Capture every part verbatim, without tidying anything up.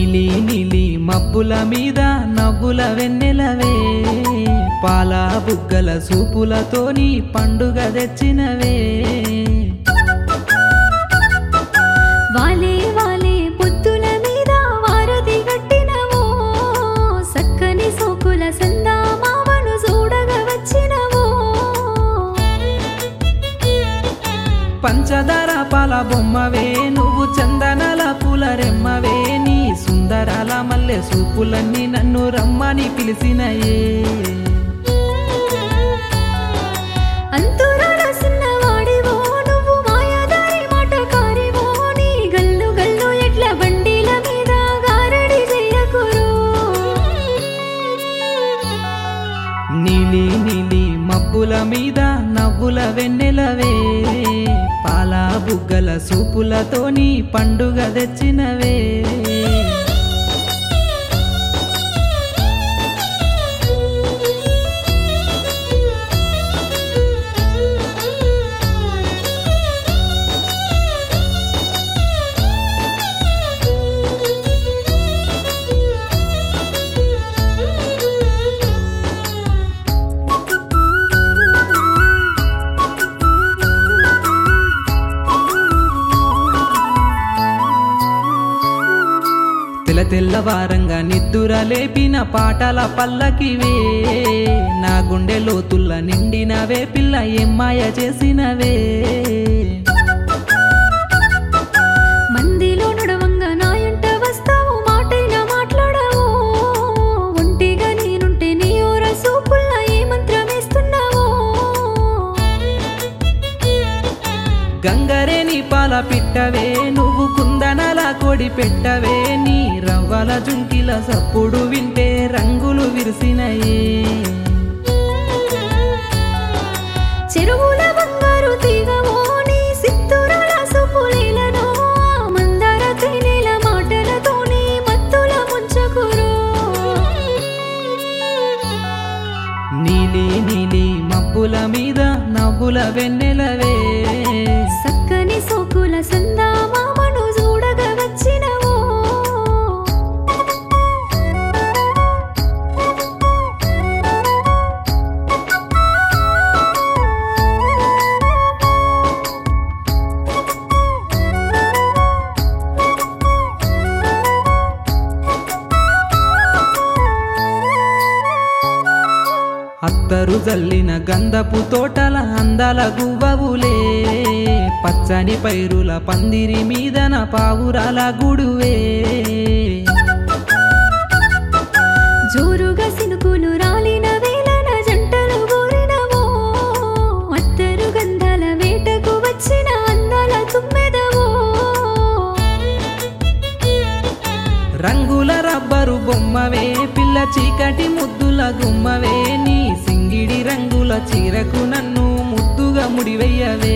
నీలి నీలి మబ్బుల మీద నవ్వుల వెన్నెలవే, పాల బుగ్గల సూపులతోని పండుగ తెచ్చినవే. వాలే వాలే పొద్దుల మీద వారధి గట్టినవో, సక్కని సోకుల సందామావను చూడగా వచ్చినవో. పంచదార పాల బొమ్మవే నువ్వు, చందనాల పూల రెమ్మవే, నీ సుందరాల మల్లె సూపులన్నీ నన్ను రమ్మని పిలిచినయే. అంతురాల సిన్నవాడివో నువ్వు, మాయాదారి మాటకారివో, నీ గల్లు గల్లు ఎట్ల బండిల మీద గారడి చేయకురు. నీలి నీలి మబ్బుల మీద నవ్వుల వెన్నెలవే, పాల బుగ్గల సూపులతోని పండుగ తెచ్చినవే. తెల్ల తెల్లవారంగా నిద్దుర లేపిన పాటల పల్లకివే, నా గుండె లోతుల్ల నిండినవే పిల్ల, ఏం మాయ చేసినవే. మందిలో నడవంగా నాయంట వస్తావు, మాటైన మాట్లాడవు, ఒంటిగా నేనుంటే నీ ఊర సూపుల్ల ఏ మంత్రమేస్తున్నావో. గంగరేని పాల పిట్టవే నువ్వు, కుందనల కొడి పెట్టవే, నీ రవ్వల జుంకిల సప్పుడు వింటే రంగులు విరిసినయే. చెరువుల బంగారు తీగవో, నీ సిత్తురాల సూపులేలను, మందార తేనెల మాటలతోనే మత్తుల ముంచకురు. నీలి నీలి మబ్బుల మీద నవ్వుల వెన్నెలవే, సక్కని సోకుల సందామామను చూడగా వచ్చినవో. అత్తరు జల్లిన గంధపు తోటల అందాల గువ్వవులే, పచ్చని పైరుల పందిరి మీదన పావురాల గుడువే. జోరుగా సినుకులు రాలిన వేళన జంటలు గోరినవో, అత్తరు గంధాల వేటకు వచ్చిన అందాల తుమ్మెదవో. రంగుల రబ్బరు బొమ్మవే పిల్ల, చీకటి ముద్దుల గుమ్మవే, నీ సింగిడి రంగుల చీరకు నన్ను ముద్దుగా ముడివెయ్యవే.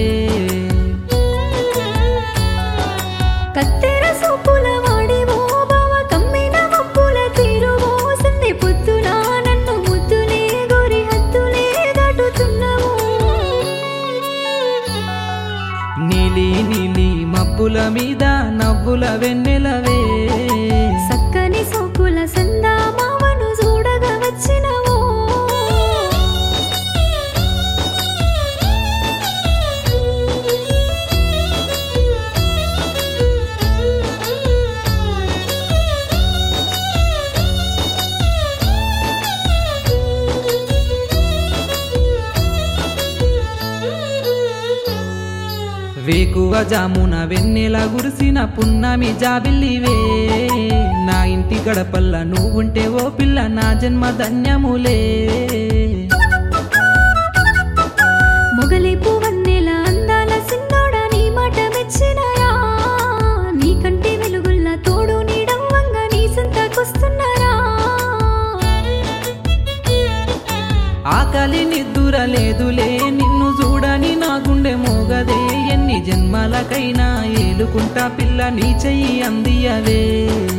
కత్తెర సూపుల వాడివో బావ, కమ్మిన మబ్బుల తీరువో, సందె పొద్దున నన్ను ముద్దులే గోరి హద్దులే దాటుతున్నావు. నీలి నీలి మబ్బుల మీద నవ్వుల వెన్నెలవే, సక్కని సోకుల సందామావను చూడగా వచ్చినవో. వేకువ జామున వెన్నెల గురిసిన పున్నమి జాబిల్లివే, నా ఇంటి గడపల్ల నువ్వుంటే ఓ పిల్ల నా జన్మ ధన్యములే. మొగలి పువ్వన్నెల అందాల సిన్నోడ నీ మాట మెచ్చినరా, నీ కంటి వెలుగుల్ల తోడు నీడవ్వంగా నీ సంతకొస్తున్నారా. ఆకలి నిద్దుర లేదులే, నిన్ను చూడని నా గుండె మోగదే, ఎన్ని జన్మలకైనా ఏలుకుంటా పిల్ల నీ చెయ్యి అందియవే.